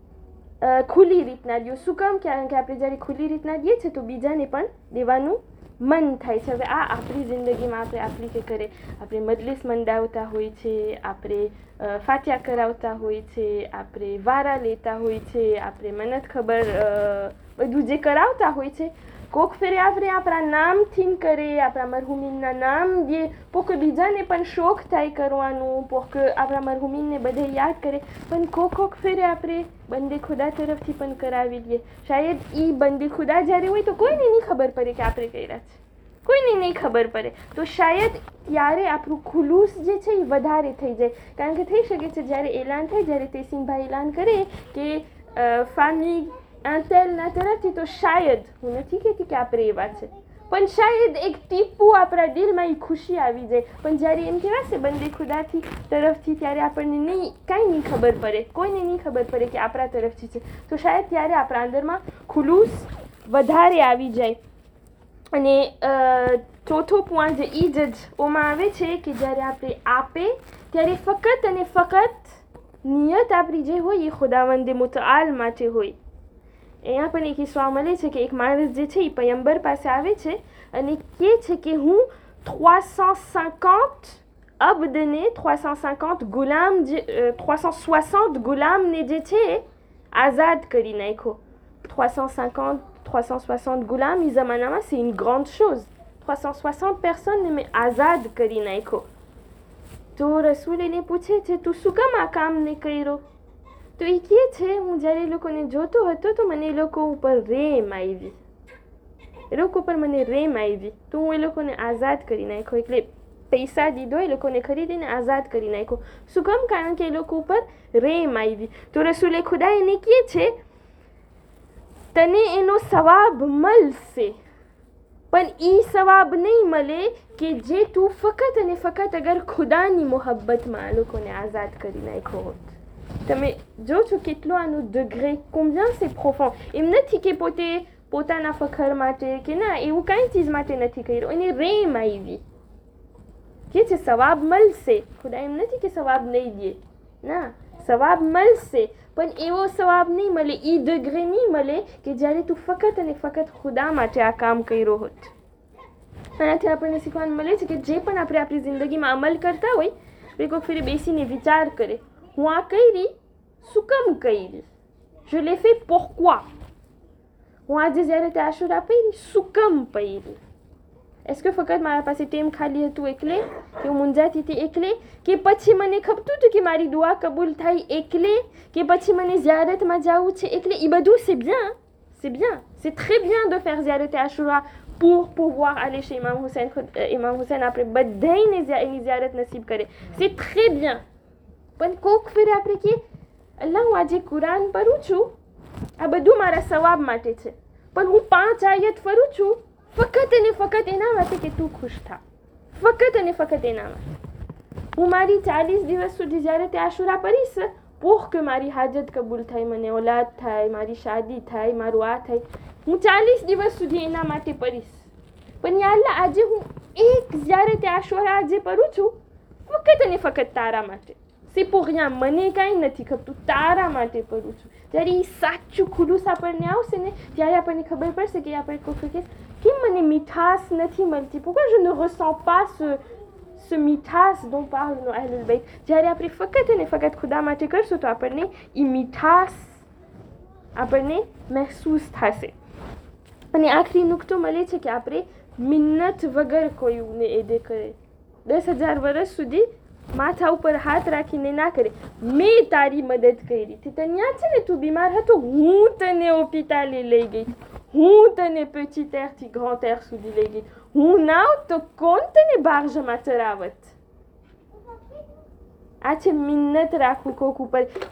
ખુલ્લી રીતના દ્યો. શું કામ? કારણ કે આપણે જ્યારે ખુલ્લી રીતના દઈએ છીએ તો બીજાને પણ દેવાનું મન થાય છે. હવે આ આપણી જિંદગીમાં આપણે આપણી કે કરે આપણે મજલિસ મંડાવતા હોય છે, આપણે ફાતિયા કરાવતા હોય છે, આપણે વારા લેતા હોય છે, આપણે મન્નત ખબર બધું જે કરાવતા હોય છે, કોક ફેરે આપણે આપણા નામથી કરે, આપણા મરહુમીનના નામ દે, પોક બીજાને પણ શોખ થાય કરવાનું, પોક આપણા મરહુમીનને બધે યાદ કરે, પણ કોક કોક ફેરે આપણે બંદે ખુદા તરફથી પણ કરાવી દઈએ. શાયદ એ બંદે ખુદા જ્યારે હોય તો કોઈને નહીં ખબર પડે કે આપણે કર્યા છે, કોઈને નહીં ખબર પડે. તો શાયદ ત્યારે આપણું ખુલૂસ જે છે એ વધારે થઈ જાય. કારણ કે થઈ શકે છે જ્યારે એલાન થાય, જ્યારે તેસીમભાઈ એલાન કરે કે ફામી અંતેલના તરફથી, તો શાયદ હું નથી કહેતી કે આપણે એવા છે, પણ શાયદ એક ટીપું આપણા દિલમાં એ ખુશી આવી જાય. પણ જ્યારે એમ કહેવાશે બંદે ખુદાથી તરફથી ત્યારે આપણને નહીં કાંઈ નહીં ખબર પડે, કોઈને નહીં ખબર પડે કે આપણા તરફથી છે. તો શાયદ ત્યારે આપણા અંદરમાં ખુલૂસ વધારે આવી જાય. અને ચોથો પોઈન્ટ જે ઈ જ ઓમાં આવે છે કે જ્યારે આપણે આપે ત્યારે ફક્ત અને ફક્ત નિયત આપણી જે હોય એ ખુદાવંદ મુતઆલ માટે હોય. અહીંયા પણ એક કિસ્સો મળે છે કે એક માણસ જે છે એ પયંબર પાસે આવે છે અને કહે છે કે હું trois cent cinquante અબદને trois cent cinquante ગુલામ જે trois cent soixante ગુલામને જે છે આઝાદ કરી નાખ્યો. trois cent cinquante trois cent soixante ગુલામ એ જમાનામાં c'est une grande chose. trois cent soixante personnes મેં આઝાદ કરી નાખ્યો. તો રસૂલ એને પૂછે છે તું શું કામ આ કામ ને કર્યો? તો એ કહે છે હું જ્યારે એ લોકોને જોતો હતો તો મને એ લોકો ઉપર રેમ આવી, એ લોકો પર મને રેમ આવી તો હું એ લોકોને આઝાદ કરી નાખ્યો. એટલે પૈસા દીધો એ લોકોને ખરીદીને આઝાદ કરી નાખ્યો. શું કામ? કારણ કે એ લોકો ઉપર રેમ આવી. તો રસૂલે ખુદા એને કહે છે તને એનો સવાબ મળશે, પણ એ સવાબ નહીં મળે કે જે તું ફક્ત અને ફક્ત અગર ખુદાની મોહબ્બતમાં આ લોકોને આઝાદ કરી નાખ્યો હોત. તમે જો છો કેટલો આનું ડિગ્રી combien c'est profond. એમ નથી કે પોતે પોતાના ફખર માટે કે ના એવું કાંઈ ચીજ માટે નથી કર્યું, એને રેમ આવી કે છે સવાબ મળશે. ખુદા એમ નથી કે સવાબ નહીં દે, ના સવાબ મળશે, પણ એવો સવાબ નહીં મળે, એ ડિગ્રી નહીં મળે કે જ્યારે તું ફક્ત અને ફક્ત ખુદા માટે આ કામ કર્યો હોત. આનાથી આપણને શીખવાનું મળે છે કે જે પણ આપણે આપણી જિંદગીમાં અમલ કરતા હોય આપણે કોઈક ફેરે બેસીને વિચાર કરે હું આ કરી શું કામ કરી, je l'ai fait pourquoi. હું આજે જ્યારે તે આશુરા પડી શું કામ પડી? est-ce que ફક્ત મારા પાસે ટાઈમ ખાલી હતું એકલે, કે હું મૂંઝાતી હતી એકલે, કે પછી મને ખબતું હતું કે મારી દુઆ કબૂલ થાય એકલે, કે પછી મને ઝિયારતમાં જવું છે એકલે? એ બધું c'est bien, c'est bien, c'est très bien de faire Ziyarat Ashura pour pouvoir aller chez Imam Hussein. Imam Hussein આપણે બધાને એની ઝિયારત નસીબ કરે, c'est très bien. પણ કોક ફેરે આપણે કે અલ્લાહ હું આજે કુરાન પઢું છું, આ બધું મારા સવાબ માટે છે, પણ હું પાંચ આયત ફરું છું ફક્ત અને ફક્ત એના માટે કે તું ખુશ થા, ફક્ત અને ફક્ત એના માટે. હું મારી ચાલીસ દિવસ સુધી જ્યારે તે આશુરા પડીશ પોખ કે મારી હાજત કબૂલ થાય, મને ઓલાદ થાય, મારી શાદી થાય, મારું આ થાય, હું ચાલીસ દિવસ સુધી એના માટે પડીશ. પણ યા અલ્લાહ આજે હું એક જ્યારે તે આશુરા આજે પઢું છું ફક્ત અને ફક્ત તારા માટે, c'est pour rien, મને કાંઈ નથી ખપતું, તારા માટે પઢું છું. જ્યારે એ સાચું ખુલૂસ આપણને આવશે ને ત્યારે આપણને ખબર પડશે કે આપણે કોઈ કે કેમ મને મીઠાશ નથી મળતી, pourquoi je ne ressens pas ce ce મીઠાશ dont parle nos ahlul bayt. જ્યારે આપણે ફક્ત અને ફક્ત ખુદા માટે કરશું તો આપણને એ મીઠાશ આપણને મહેસૂસ થશે. અને આખરી નુકતો મળે છે કે આપણે મિન્નત વગર કોઈને એદે કરે, દસ હજાર વર્ષ સુધી માથા ઉપર હાથ રાખીને ના કરે, મેં તારી મદદ કરી, તને યાદ છે ને તું બીમાર હતો, હું તને હોસ્પિટલે લઈ ગઈ, હું તને petit air થી grand air સુધી લઈ ગઈ, હું ના હોત તો કોણ તને બારજામાં ચરાવત. આ છે મિન્નત રાખવું કોક ઉપર.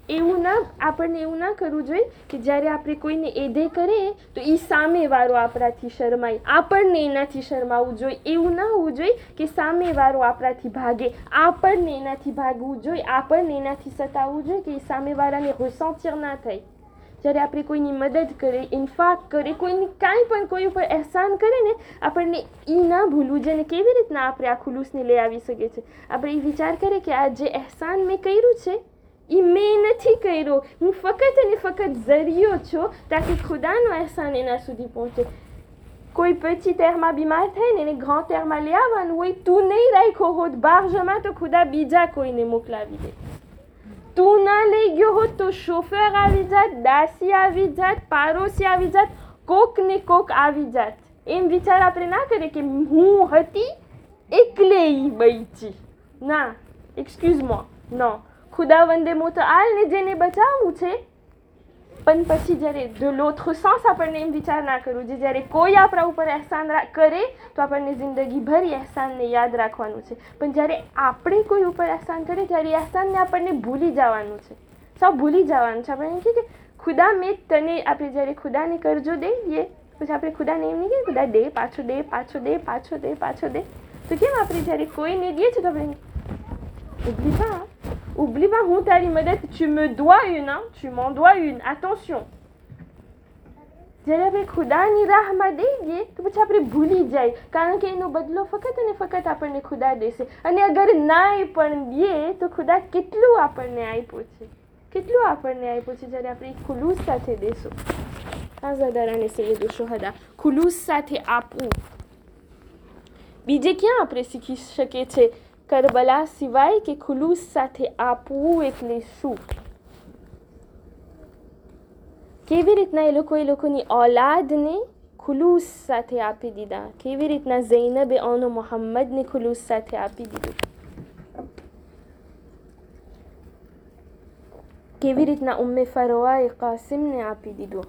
એવું ના આપણને એવું ના કરવું જોઈએ કે જ્યારે આપણે કોઈને એધે કરીએ તો એ સામેવાળો આપણાથી શરમાય, આપણને એનાથી શરમાવું જોઈએ. એવું ના હોવું જોઈએ કે સામેવાળો આપણાથી ભાગે, આપણને એનાથી ભાગવું જોઈએ, આપણને એનાથી સતાવવું જોઈએ કે એ સામેવાળાને ressentir ના થાય. જ્યારે આપણે કોઈની મદદ કરીએ, ઇન્ફાક કરીએ, કોઈની કાંઈ પણ કોઈ ઉપર અહેસાન કરે ને, આપણને એ ના ભૂલવું જોઈએ. અને કેવી રીતના આપણે આ ખુલૂસને લઈ આવી શકીએ છીએ? આપણે એ વિચાર કરીએ કે આ જે અહેસાન મેં કર્યું છે એ મેં નથી કર્યો, હું ફક્ત અને ફક્ત ઝરિયો છું તાકી ખુદાનો અહેસાન એના સુધી પહોંચે. કોઈ પછી તહેરમાં બીમાર થાય ને એને ઘઉં તહેરમાં લઈ આવવાનું હોય, તું નહીં રાખ્યો હોત બારજમાં તો ખુદા બીજા કોઈને મોકલાવી દે. તું ના લઈ ગયો હોત તો શોફર આવી જાત, દાસી આવી જાત, પાડોશી આવી જાત, કોક ને કોક આવી જાત. એમ વિચાર આપણે ના કરીએ કે હું હતી એકલે ઈ બચી. ના, એક્સક્યુઝ મો, નો. ખુદા વંદે મોતઆલ ને જેને બચાવવું છે, પણ પછી જ્યારે de l'autre sens આપણને એમ વિચાર ના કરવું છે. જ્યારે કોઈ આપણા ઉપર અહેસાન કરે તો આપણને જિંદગીભર એ અહેસાનને યાદ રાખવાનું છે. પણ જ્યારે આપણે કોઈ ઉપર અહેસાન કરીએ ત્યારે એ અહેસાનને આપણને ભૂલી જવાનું છે, સાવ ભૂલી જવાનું છે. આપણે એમ કહીએ કે ખુદા મેં તને, આપણે જ્યારે ખુદાને કરજો દઈ દઈએ પછી આપણે ખુદાને એમ નહીં કહીએ ખુદા દે, પાછો દે, પાછો દે, પાછો દે, પાછો દે. તો કેમ આપણે જ્યારે કોઈને દઈએ છીએ તો આપણે oublie pas, oublie pas, હું તારી મદદ, tu me dois une, hein? Tu m'en dois une, attention. જ્યારે આપણે ખુદાની રાહમાં દઈ દઈએ તો પછી આપણે ભૂલી જાય, કારણ કે એનો બદલો ફક્ત અને ફક્ત આપણને ખુદા દેશે. અને અગર નાય પણ દઈએ તો ખુદા કેટલું આપણને આપ્યું છે, કેટલું આપણને આપ્યું છે જ્યારે આપણે ખુલૂસ સાથે દેશું. આઝાદારાને સૈયદો શુહદા, ખુલૂસ સાથે આપવું. બીજે ક્યાં આપણે શીખી શકીએ છીએ કરબલા સિવાય કે ખુલૂસ સાથે આપવું એટલે શું? કેવી રીતના એ લોકો એ લોકોની ઔલાદને ખુલૂસ સાથે આપી દીધા, કેવી રીતના ઝૈનબે ઓનો મોહમ્મદને ખુલૂસ સાથે આપી દીધું, કેવી રીતના ઉમ્મે ફરવાએ કાસિમને આપી દીધું.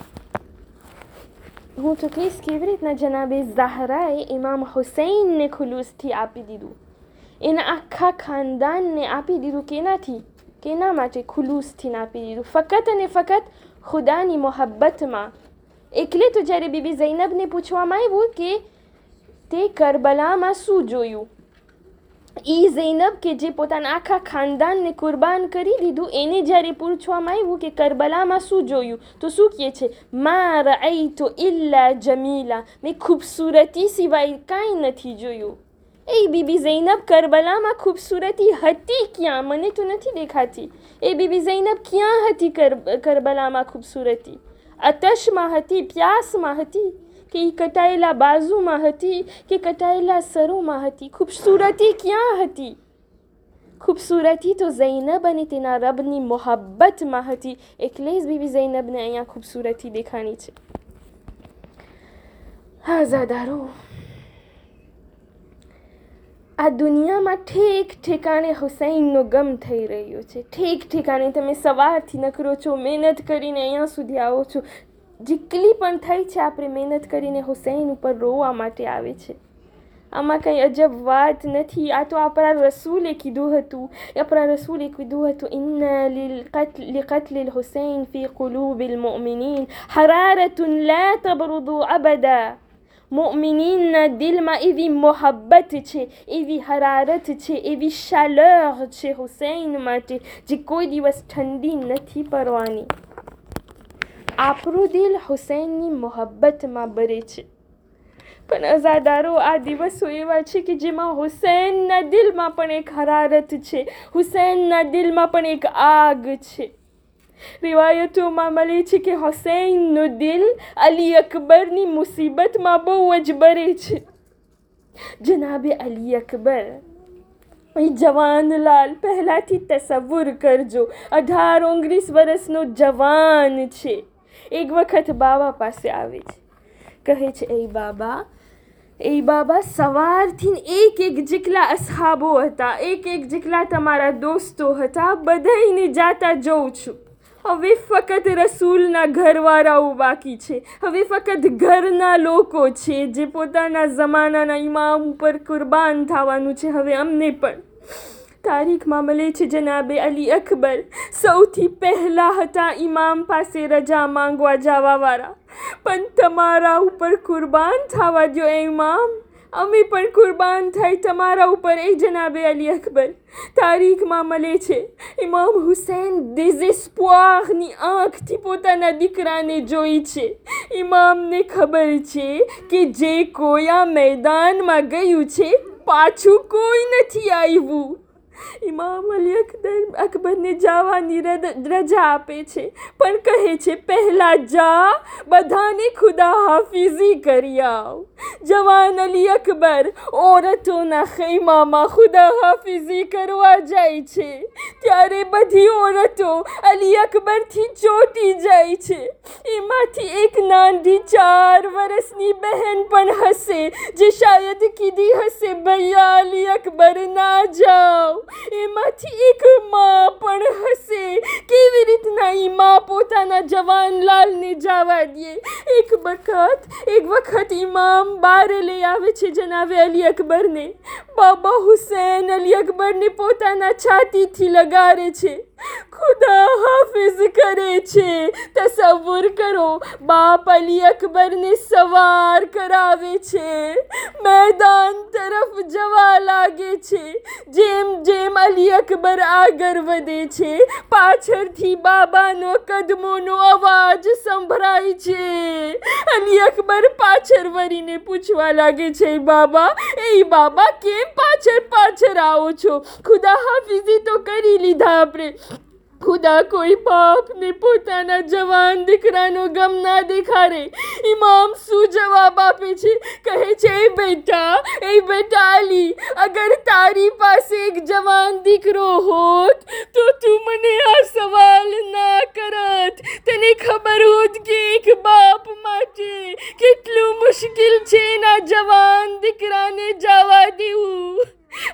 હું તો કહીશ કેવી રીતના જનાબે ઝહરાએ ઇમામ હુસૈનને ખુલૂસથી આપી દીધું, એના આખા ખાનદાનને આપી દીધું. કેનાથી? કેના માટે? ખુલૂસથી આપી દીધું, ફક્ત અને ફક્ત ખુદાની મોહબ્બતમાં. એટલે તો જ્યારે બીબી ઝૈનબને પૂછવામાં આવ્યું કે તે કરબલામાં શું જોયું, એ ઝૈનબ કે જે પોતાના આખા ખાનદાનને કુરબાન કરી દીધું, એને જ્યારે પૂછવામાં આવ્યું કે કરબલામાં શું જોયું તો શું કહે છે? મા રઅયતુ ઇલ્લા જમીલા, મેં ખૂબસૂરતી સિવાય કાંઈ નથી જોયું. એ બીબી ઝૈનબ કરબલામાં ખૂબસૂરતી હતી ક્યાં? મને તો નથી દેખાતી. એ બીબી ઝૈનબ ક્યાં હતી કરબલામાં ખૂબસૂરતી? અતશમાં હતી, પ્યાસમાં હતી, કે એ કટાયેલા બાજુમાં હતી કે કટાયેલા સરોમાં હતી? ખૂબસૂરતી ક્યાં હતી? ખૂબસૂરતી તો ઝૈનબ અને તેના રબની મોહબ્બતમાં હતી. એટલે જ બીબી ઝૈનબને અહીંયા ખૂબસૂરતી દેખાણી છે. આઝાદારો, આ દુનિયામાં ઠેક ઠેકાણે હુસૈનનો ગમ થઈ રહ્યો છે. ઠેક ઠેકાણે તમે સવારથી નકરો છો, મહેનત કરીને અહીંયા સુધી આવો છો. જેટલી પણ થઈ છે આપણે મહેનત કરીને હુસૈન ઉપર રોવા માટે આવે છે. આમાં કંઈ અજબ વાત નથી. આ તો આપણા રસૂલે કીધું હતું, આપણા રસૂલે કીધું હતું ઇન્ના લિકત્લ હુસૈન ફી કુલૂબિલ મુઅમિનીન હરારતુન લા તબરુદુ અબદા. મુઅમિનીનના દિલમાં એવી મોહબ્બત છે, એવી હરારત છે, એવી શાલર છે હુસૈન માટે જે કોઈ દિવસ ઠંડી નથી પડવાની. આપણું દિલ હુસૈનની મોહબ્બતમાં ભરે છે. પણ અઝાદારો, આ દિવસો એવા છે કે જેમાં હુસૈનના દિલમાં પણ એક હરારત છે, હુસૈનના દિલમાં પણ એક આગ છે. રિવાયતોમાં મળે છે કે હુસૈનનું દિલ અલી અકબરની મુસીબતમાં બહુ જ ભરે છે. જનાબે અલી અકબર એ જવાન લાલ, પહેલાથી તસવ્વુર કરજો, અઢાર ઓગણીસ વર્ષનો જવાન છે. એક વખત બાબા પાસે આવે છે, કહે છે એ બાબા, એ બાબા સવારથી એક એક જેટલા અસહાબો હતા, એક એક જેટલા તમારા દોસ્તો હતા, બધાઈને જાતા જોઉં છું. હવે ફક્ત રસૂલના ઘરવાળાઓ બાકી છે, હવે ફક્ત ઘરના લોકો છે જે પોતાના જમાનાના ઇમામ ઉપર કુરબાન થવાનું છે. હવે અમને પણ તારીખમાં મળે છે જનાબે અલી અકબર સૌથી પહેલા હતા ઇમામ પાસે રજા માંગવા જવાવાળા, પણ તમારા ઉપર કુરબાન થવા દો એ ઇમામ, અમે પણ કુરબાન થાય તમારા ઉપર એ જનાબે અલી અકબર. તારીખમાં મળે છે ઇમામ હુસૈન ડેઝેસ્પોરની આંખથી પોતાના દીકરાને જોઈ છે. ઇમામને ખબર છે કે જે કોઈ આ મેદાનમાં ગયું છે પાછું કોઈ નથી આવ્યું. ઇમામ અલી અકબર અકબરને જવાની રજા આપે છે, પણ કહે છે પહેલા જા બધાને ખુદા હાફિઝી કરી આવ. જવાન અલી અકબર ઓરતોના ખૈમામાં ખુદા હાફિઝી કરવા જાય છે, ત્યારે બધી ઓરતો અલી અકબરથી ચોંટી જાય છે. એમાંથી એક નાની ચાર વર્ષની બહેન પણ હશે જે શાયદ કીધી હશે ભૈયા અલી અકબર ના જાઓ. એમાંથી એક માં પણ હશે. કેવી રીતના એ માં પોતાના જવાન લાલને જવા દે. એક વખત એક વખત ઇમામ બાર લઈ આવે છે જનાબે અલી અકબરને. બાબા હુસૈન અલી અકબરને પોતાના છાતીથી લગાડે છે, ખુદા હાફિઝ કરે છે. તસવ્વુર કરો, બાપ અલી અકબરને સવાર કરાવે છે, મેદાન તરફ જવા લાગે છે. જેમ જેમ અલી અકબર આગળ વધે છે પાછળથી બાબાનો કદમોનો અવાજ સંભળાય છે. અલી અકબર પાછળ વળીને પૂછવા લાગે છે બાબા, એ બાબા કેમ પાછળ પાછળ આવો છો? ખુદા હાફિઝી તો કરી લીધા આપણે. ખુદા કોઈ બાપને પોતાના જવાન દીકરાનો ગમ ના દેખાડે. ઇમામ શું જવાબ આપે છે? કહે છે એ બેટા એ બેટા અલી, અગર તારી પાસે એક જવાન દીકરો હોત તો તું મને આ સવાલ ના કરત. તને ખબર હોત કે એક બાપ માટે કેટલું મુશ્કેલ છે એના જવાન દીકરાને જવા દેવું.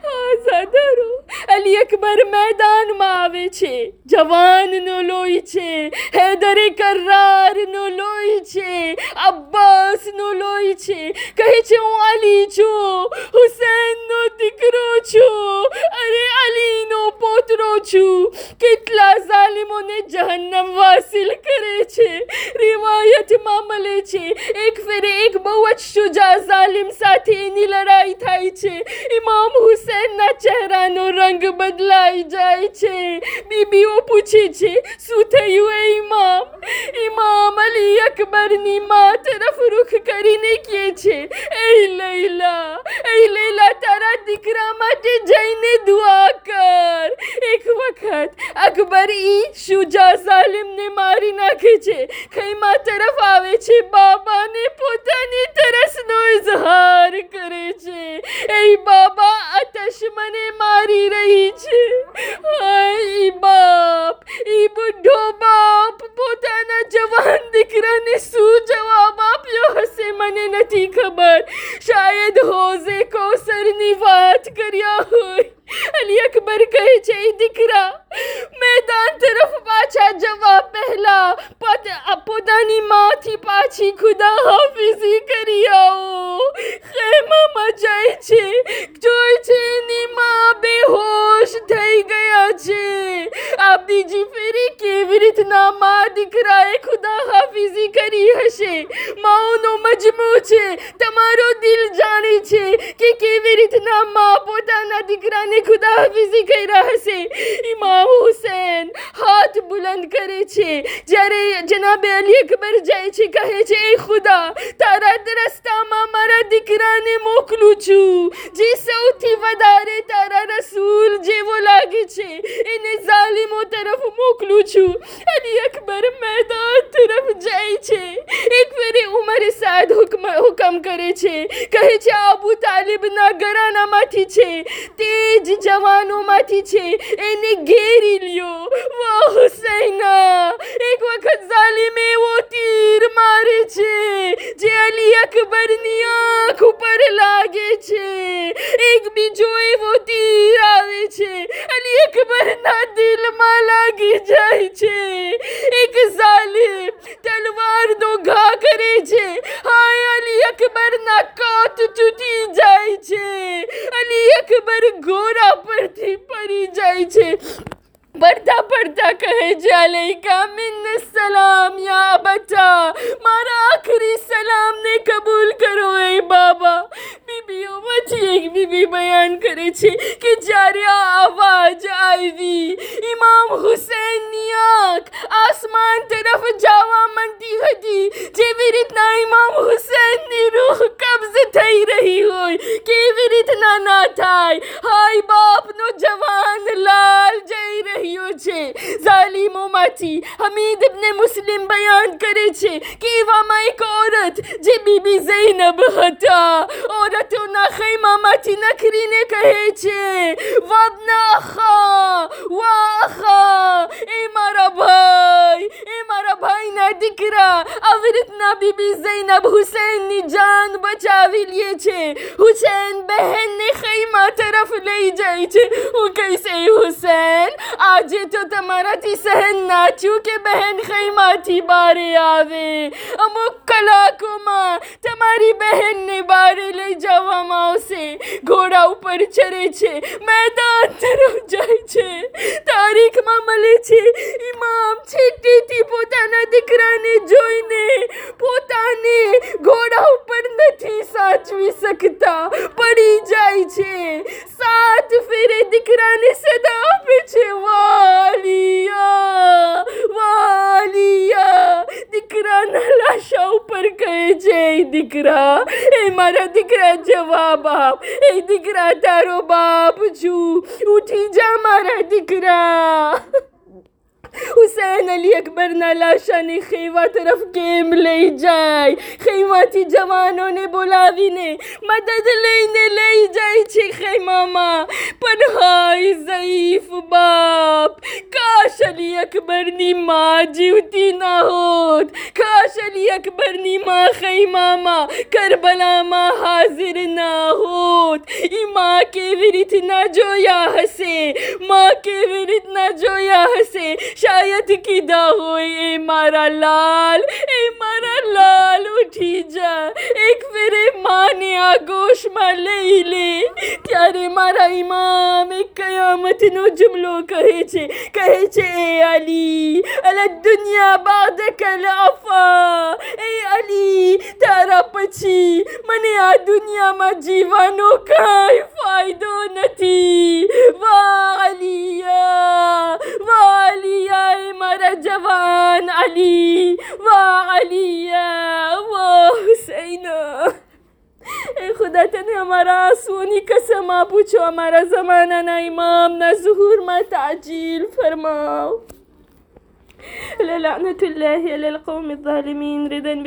આઝાદારો અલી અકબર મેદાનમાં આવે છે. જવાનનો લોહી છે, હૈદરે કરારનો લોહી છે, અબ્બાસનો લોહી છે. કહે છે હું અલી છું, હુસૈનનો દીકરો છું, અરે અલીનો પોતરો છું. કેટલા ઝાલિમોને જહન્નમ વાસિલ કરે છે. રિવાયતમાં મળે છે એક ફેરે એક બહુ જ શુજા ઝાલિમ સાથે એની લડાઈ થાય છે. ઇમામ હુસૈનના ચહેરાનો રંગ બદલાઈ જાય છે. બીબીઓ પૂછે છે શું થયું એ ઇમામ? ઇમામ અલી અકબરની માં તરફ રૂખ કરીને કહે છે એ લૈલા, એ લૈલા તારા દીકરા માટે જઈને દુઆ કર. એક વખત અકબર ઈ શુજા ઝાલિમને મારી નાખે છે. ખૈમા તરફ આવે છે, બાબાને પોતાની તરસનો ઇઝહાર કરે છે. એ બાબા આતશ મને મારી રહી છે. હાય ઈ બાપ, ઈ બુઢો બાપ પોતાના જવાન દીકરાને શું જવાબ આપ્યો હશે મને નથી ખબર. શાયદ હોઝે કૌસરની વાત કર્યા હોય. અલી અકબર કહે છે એ દીકરા મેદાન તરફ પાછા જવા પહેલા પોતાની માથી પાછી ખુદા હાફિઝી કરી આવો. ખેમામાં જાય છે, જોઈ છે એની માં બેહોશ થઈ ગયા છે. આ બીજી ફેરી કેવી રીતના માં દીકરાએ ખુદા હાફિઝી કરી હશે? માઓનો મજમુ છે, તમારો દિલ જાણે છે કે કેવી રીતના માં પોતાના દીકરાને ખુદા હાફિઝી કર્યા હશે. ઇમામ હુસૈન હાથ બુલંદ કરે છે. જ્યારે જનાબે અલી અકબર જાય છે કહે છે એ ખુદા તારા રસ્તામાં મારા દીકરાને મોકલું છું, જે સૌથી વધારે તારા રસૂલ જેવો લાગે છે એને ઝાલિમો તરફ મોકલું છું. અલી અકબર મેદાન તરફ જાય છે. એક ફેરે ઉમર સાદ હુકમ હુકમ કરે છે, કહે છે અબુ તાલિબના ઘરાનામાંથી છે, તે જ જવાનોમાંથી છે, એને ઘેરી લ્યો. વાહ હુસૈના, એક વખત ઝાલિમ એવો તીર મારે છે જે અલી અકબરની આંખ ઉપર લા લાગે છે, એક બીજો એવો તીર આવે છે, અલી અકબરના દિલમાં લાગી જાય છે. એક ઝાલિમ તલવારનો ઘા કરે છે, હાય અલી અકબરના કાત તૂટી જાય છે, અલી અકબર ઘોડા પરથી પડી જાય છે. પડતા પડતા કહે છે, અલૈકા મિન્ન સલામ યા અબતા, મારા આખરી સલામને કબૂલ કરો એ બાબા. બીબીઓમાંથી એક બીબી બયાન કરે છે કે જ્યારે આ અવાજ આવી, ઇમામ હુસૈનની આંખ આસમાન તરફ જવા માંડી હતી, જેવી રીતના ઇમામ હુસૈનની રૂહ કબ્ઝ થઈ રહી હોય, કેવી રીતના ના થાય. હાય બાપનો જવાન લાલ જઈ રહ્યો છે. ઝાલિમોમાંથી હમીદ ઇબ્ને મુસ્લિમ બયાન કરે છે કે એવામાં એક ઓરત જે બીબી ઝૈનબ હતા, ઓરતોના ખૈમામાંથી નખરીને કહે છે, વબના અખા વા અખા, એ મારા ભાઈ, એ મારા ભાઈના દીકરા. આવી રીતના બીબી ઝૈનબ હુસૈનની જાન બચાવી લે છે. હુસૈન બહેનને ખૈમા તરફ લઈ જાય છે. હું કહીશ, એ હુસૈન, આજે તો તમારાથી સહન ના થયું કે બહેન ખૈમાથી બારે આવે. અમુક કલાકોમાં તમારી બહેનને બારે લઈ જવામાં આવશે. ઘોડા ઉપર ચરે છે, મેદાન તરફ જાય છે. તારીખમાં મળે છે, ઇમામ છેટેથી પોતાના દીકરાને જોઈને પોતાને ઘોડા ઉપર નથી સાચવી શકતા, પડી જાય છે. સાત ફેરે દીકરાને સદા આપે છે, વાલિયા વાલિયા. દીકરાના લાશા ઉપર કહે છે, એ દીકરા, એ મારા દીકરા જવાબ આપ, એ દીકરા તારો બાપ છું, ઉઠી જા મારા દીકરા. હુસૈન અલી અકબરના લાશાને ખેવા તરફ કેમ લઈ જાય? ખેમાથી જવાનોને બોલાવીને મદદ લઈને લઈ જાય છે ખેમામાં. પણ હાય ઝઈફ બાપ, કાશ અલી અકબરની માં જીવતી ના હોત, કાશ અલી અકબરની માં ખેમામાં કરબલામાં હાજર ના હોત. ઈ માં કેવી રીતના જોયા હશે, માં કેવી રીતના જોયા હશે. શાયદ કીધા હોય, એ મારા લાલ, એ મારા લાલ, ઉઠી જા, એક ફેરે માને આગોશમાં લઈ લે. ત્યારે મારા ઇમામ એક કયામતનો જુમલો કહે છે, કહે છે, એ અલી, અલ દુનિયા બાદક અફા, એ અલી, તારા પછી મને આ દુનિયામાં જીવવાનો કાંઈ ફાયદો નથી. વાહ અલિયા, વાહ અલિયા, એ મારા જવાન અલી, વાહ અલિયા, વાહ હુસૈના. એ ખુદા તને અમારા આંસુઓની કસમ આપું છું, અમારા જમાનાના ઇમામના ઝુહૂરમાં તાજીલ ફરમાવ. લعنતુલ્લાહ અલલ કૌમ الظالمین.